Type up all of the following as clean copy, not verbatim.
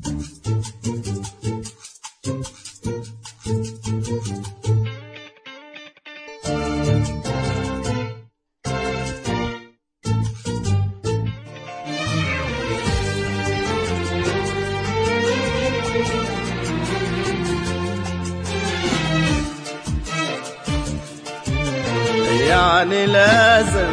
يعني لازم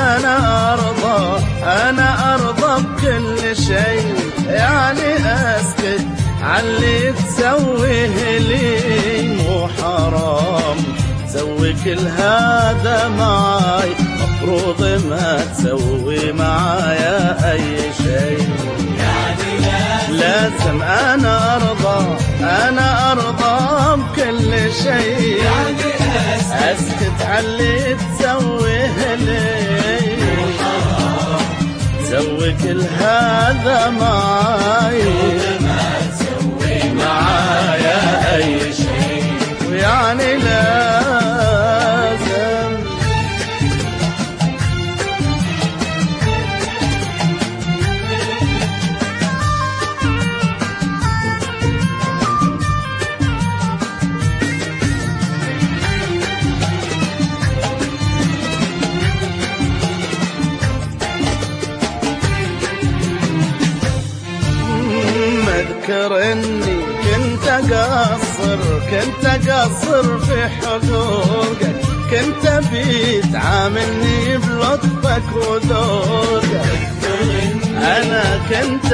أنا أرضى بكل شيء، يعني أسكت عاللي تسويه لي، مو حرام تسوي كل هذا معاي، مفروض ما تسوي معايا أي شيء. يعني لازم أنا أرضى بكل شيء، يعني أسكت عاللي تسويه لي، تسوي كل هذا معاي، ما تسوي معايا أي شيء. ويعني لازم أذكر إني كنت أقصر في حقوقك، كنت بتعاملني بلطفك وذوقك. أنا كنت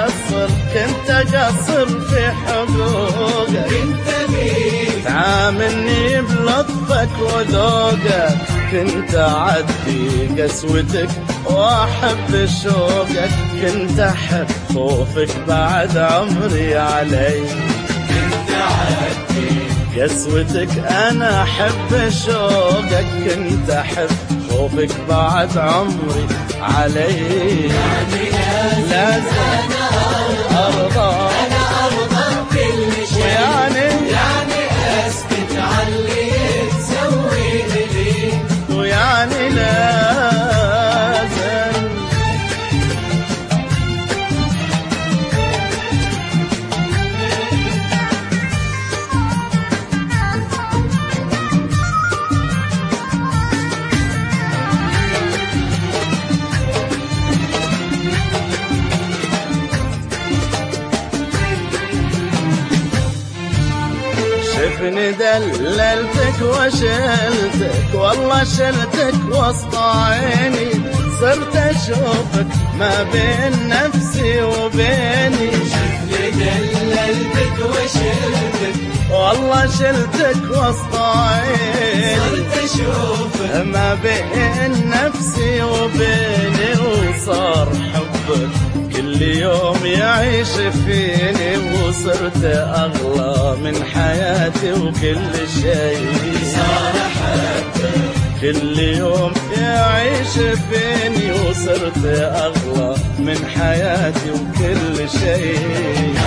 أقصر في حقوقك، كنت بتعاملني بلطفك وذوقك، كنت أعدي قسوتك وأحب شوقك، كنت أحب خوفك بعد عمري علي، كنت أعدي قسوتك أنا أحب شوقك، كنت أحب خوفك بعد عمري علي. يعني لازم أرضى بكل شيء، يعني أسكت عاللي تسوي لي، ويعني لازم شفني دللتك وشلتك، والله شلتك وسط عيني، صرت أشوفك ما بين نفسي وبيني. شفني دللتك وشلتك، والله شلتك وسط عيني، صرت أشوفك ما بين نفسي وبيني، وصار حبك كل يوم يعيش فيني، وصرت أغلى من حياتي وكل شيء. صار حبك كل يوم يعيش فيني، وصرت أغلى من حياتي وكل شيء.